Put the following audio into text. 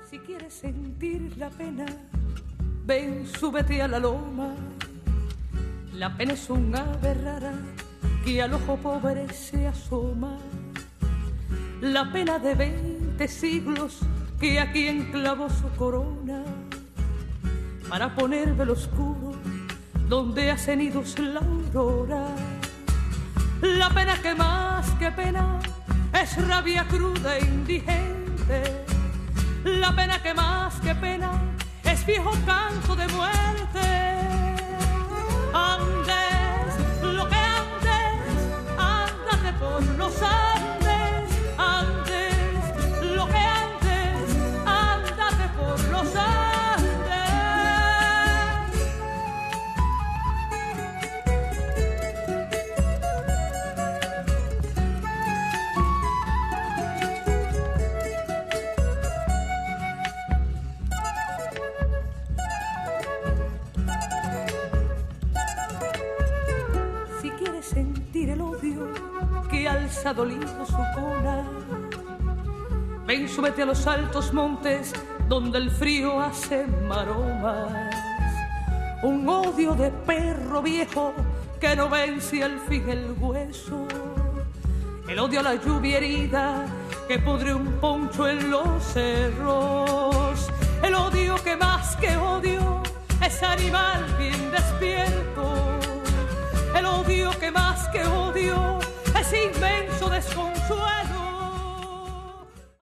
Si quieres sentir la pena, ven, súbete a la loma. La pena es un ave rara que al ojo pobre se asoma. La pena de 20 siglos que aquí enclavó su corona para poner velo oscuro donde ha cenido la aurora. La pena que más que pena es rabia cruda e indigente. La pena que más que pena es viejo canto de muerte. Andes, lo que andes, ándate por los Andes. Andes, lo que andes, ándate por los Andes. Sentir el odio que alza dolido su cola. Ven, súbete a los altos montes donde el frío hace maromas. Un odio de perro viejo que no vence al fin el hueso. El odio a la lluvia herida que pudre un poncho en los cerros. El odio que más que odio es animal bien despierto. El odio que más que odio es inmenso desconsuelo.